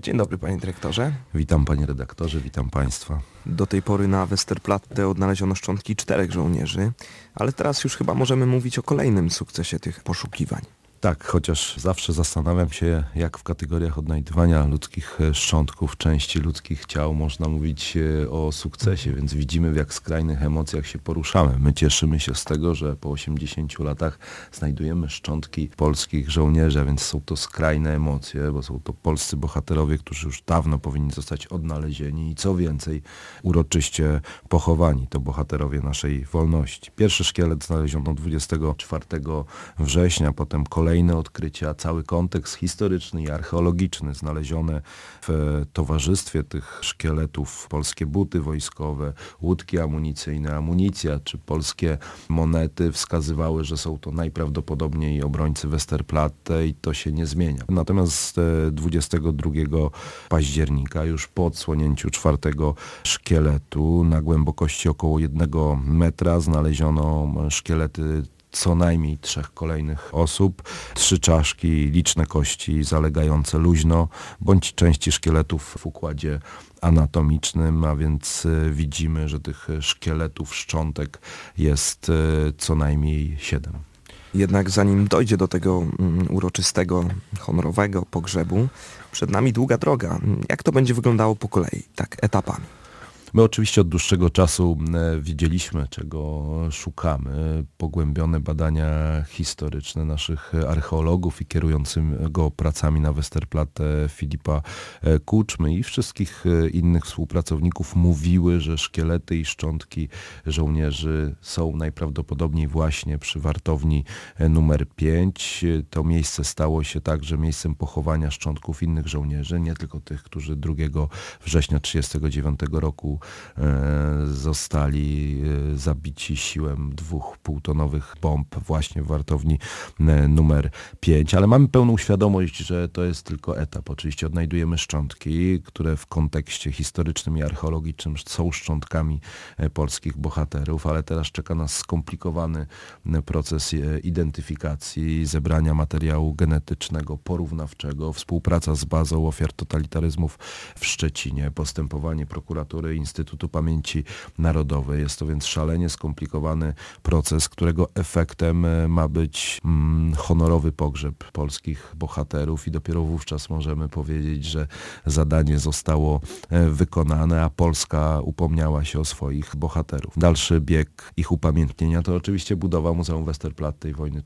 Dzień dobry, panie dyrektorze. Witam, panie redaktorze, witam państwa. Do tej pory na Westerplatte odnaleziono szczątki 4 żołnierzy, ale teraz już chyba możemy mówić o kolejnym sukcesie tych poszukiwań. Tak, chociaż zawsze zastanawiam się, jak w kategoriach odnajdywania ludzkich szczątków, części ludzkich ciał można mówić o sukcesie, więc widzimy, w jak skrajnych emocjach się poruszamy. My cieszymy się z tego, że po 80 latach znajdujemy szczątki polskich żołnierzy, a więc są to skrajne emocje, bo są to polscy bohaterowie, którzy już dawno powinni zostać odnalezieni i co więcej, uroczyście pochowani. To bohaterowie naszej wolności. Pierwszy szkielet znaleziono 24 września, potem kolejne odkrycia, cały kontekst historyczny i archeologiczny znalezione w towarzystwie tych szkieletów, polskie buty wojskowe, łódki amunicyjne, amunicja czy polskie monety wskazywały, że są to najprawdopodobniej obrońcy Westerplatte i to się nie zmienia. Natomiast 22 października, już po odsłonięciu 4 szkieletu, na głębokości około 1 metra znaleziono szkielety co najmniej 3 kolejnych osób, 3 czaszki, liczne kości zalegające luźno, bądź części szkieletów w układzie anatomicznym, a więc widzimy, że tych szkieletów, szczątek jest co najmniej 7. Jednak zanim dojdzie do tego uroczystego, honorowego pogrzebu, przed nami długa droga. Jak to będzie wyglądało po kolei, tak etapami? My oczywiście od dłuższego czasu wiedzieliśmy, czego szukamy. Pogłębione badania historyczne naszych archeologów i kierującego pracami na Westerplatte Filipa Kuczmy i wszystkich innych współpracowników mówiły, że szkielety i szczątki żołnierzy są najprawdopodobniej właśnie przy wartowni numer 5. To miejsce stało się także miejscem pochowania szczątków innych żołnierzy, nie tylko tych, którzy 2 września 1939 roku zostali zabici siłem 2 półtonowych bomb właśnie w wartowni numer 5. Ale mamy pełną świadomość, że to jest tylko etap. Oczywiście odnajdujemy szczątki, które w kontekście historycznym i archeologicznym są szczątkami polskich bohaterów, ale teraz czeka nas skomplikowany proces identyfikacji, zebrania materiału genetycznego, porównawczego, współpraca z bazą ofiar totalitaryzmów w Szczecinie, postępowanie prokuratury Instytutu Pamięci Narodowej. Jest to więc szalenie skomplikowany proces, którego efektem ma być honorowy pogrzeb polskich bohaterów i dopiero wówczas możemy powiedzieć, że zadanie zostało wykonane, a Polska upomniała się o swoich bohaterów. Dalszy bieg ich upamiętnienia to oczywiście budowa Muzeum Westerplatte i wojny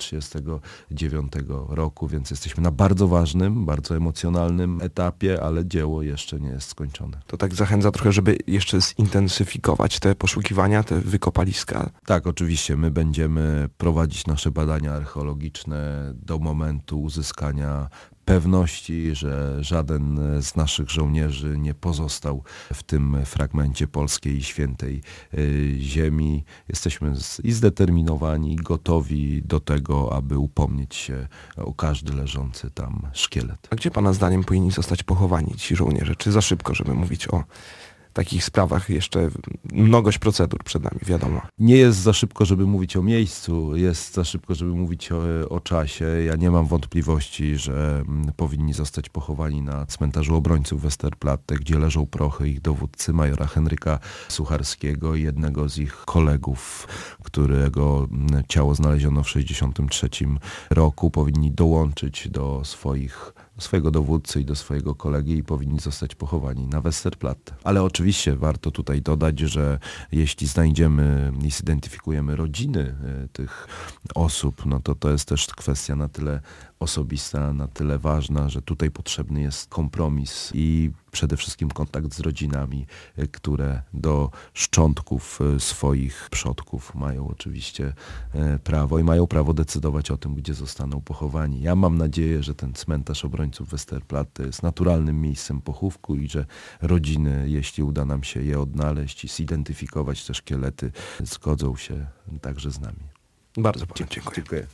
1939 roku, więc jesteśmy na bardzo ważnym, bardzo emocjonalnym etapie, ale dzieło jeszcze nie jest skończone. To tak zachęca trochę, żeby jeszcze zintensyfikować te poszukiwania, te wykopaliska. Tak, oczywiście. My będziemy prowadzić nasze badania archeologiczne do momentu uzyskania pewności, że żaden z naszych żołnierzy nie pozostał w tym fragmencie polskiej i świętej ziemi. Jesteśmy i zdeterminowani, i gotowi do tego, aby upomnieć się o każdy leżący tam szkielet. A gdzie pana zdaniem powinni zostać pochowani ci żołnierze? Czy za szybko, żeby mówić o takich sprawach? Jeszcze mnogość procedur przed nami, wiadomo. Nie jest za szybko, żeby mówić o miejscu, jest za szybko, żeby mówić o czasie. Ja nie mam wątpliwości, że powinni zostać pochowani na cmentarzu obrońców Westerplatte, gdzie leżą prochy ich dowódcy, majora Henryka Sucharskiego i jednego z ich kolegów, którego ciało znaleziono w 1963 roku. Powinni dołączyć do swojego dowódcy i do swojego kolegi i powinni zostać pochowani na Westerplatte. Ale oczywiście warto tutaj dodać, że jeśli znajdziemy i zidentyfikujemy rodziny tych osób, no to jest też kwestia na tyle osobista, na tyle ważna, że tutaj potrzebny jest kompromis i przede wszystkim kontakt z rodzinami, które do szczątków swoich przodków mają oczywiście prawo i mają prawo decydować o tym, gdzie zostaną pochowani. Ja mam nadzieję, że ten cmentarz obrońców Westerplatte jest naturalnym miejscem pochówku i że rodziny, jeśli uda nam się je odnaleźć i zidentyfikować te szkielety, zgodzą się także z nami. Bardzo panu dziękuję.